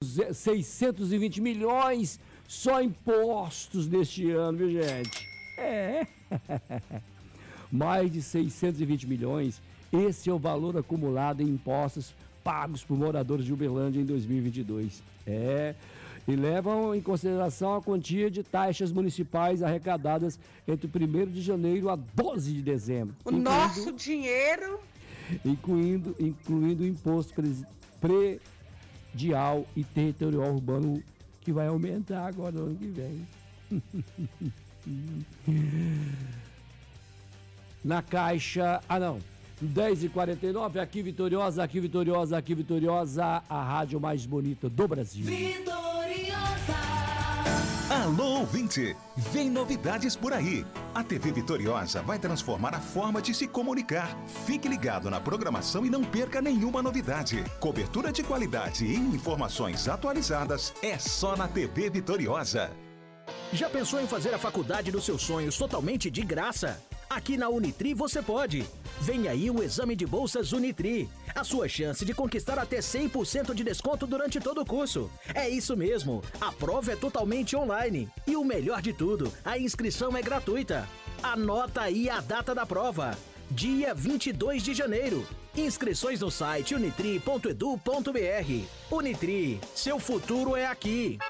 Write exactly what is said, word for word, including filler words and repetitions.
seiscentos e vinte milhões só impostos neste ano, viu, gente? É. Mais de seiscentos e vinte milhões. Esse é o valor acumulado em impostos pagos por moradores de Uberlândia em dois mil e vinte e dois. É. E levam em consideração a quantia de taxas municipais arrecadadas entre o primeiro de janeiro a doze de dezembro. O nosso dinheiro... Incluindo, incluindo o imposto predial e territorial urbano, que vai aumentar agora no ano que vem. Na Caixa... Ah, não. dez e quarenta e nove, aqui Vitoriosa, aqui Vitoriosa, aqui Vitoriosa, a rádio mais bonita do Brasil. Vitoriosa! Alô, ouvinte! Vem novidades por aí. A T V Vitoriosa vai transformar a forma de se comunicar. Fique ligado na programação e não perca nenhuma novidade. Cobertura de qualidade e informações atualizadas é só na T V Vitoriosa. Já pensou em fazer a faculdade dos seus sonhos totalmente de graça? Aqui na Unitri você pode. Vem aí o Exame de Bolsas Unitri. A sua chance de conquistar até cem por cento de desconto durante todo o curso. É isso mesmo, a prova é totalmente online. E o melhor de tudo, a inscrição é gratuita. Anota aí a data da prova. Dia vinte e dois de janeiro. Inscrições no site unitri ponto edu ponto br. Unitri, seu futuro é aqui.